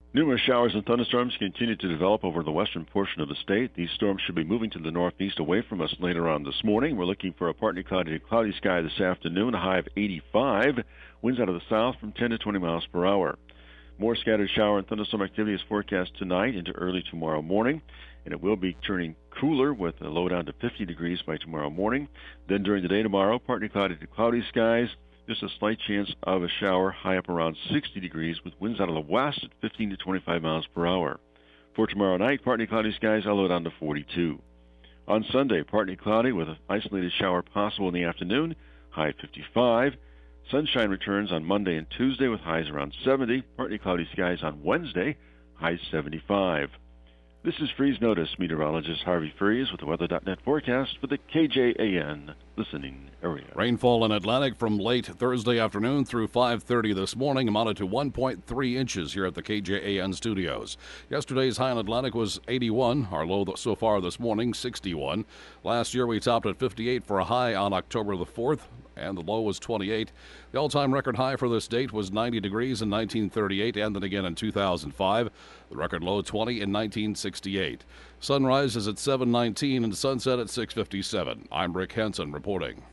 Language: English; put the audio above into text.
Numerous showers and thunderstorms continue to develop over the western portion of the state. These storms should be moving to the northeast away from us later on this morning. We're looking for a partly cloudy to cloudy sky this afternoon, a high of 85. Winds out of the south from 10 to 20 miles per hour. More scattered shower and thunderstorm activity is forecast tonight into early tomorrow morning, and it will be turning cooler with a low down to 50 degrees by tomorrow morning. Then during the day tomorrow, partly cloudy to cloudy skies. Just a slight chance of a shower, high up around 60 degrees with winds out of the west at 15 to 25 miles per hour. For tomorrow night, partly cloudy skies, a low down to 42. On Sunday, partly cloudy with an isolated shower possible in the afternoon, high at 55. Sunshine returns on Monday and Tuesday with highs around 70. Partly cloudy skies on Wednesday, high 75. This is Freeze Notice meteorologist Harvey Freeze with the Weather.net forecast for the KJAN listening area. Rainfall in Atlantic from late Thursday afternoon through 5:30 this morning amounted to 1.3 inches here at the KJAN studios. Yesterday's high in Atlantic was 81. Our low so far this morning, 61. Last year we topped at 58 for a high on October the 4th, and the low was 28. The all-time record high for this date was 90 degrees in 1938 and then again in 2005. The record low 20 in 1968. Sunrise is at 7:19 and sunset at 6:57. I'm Rick Henson reporting.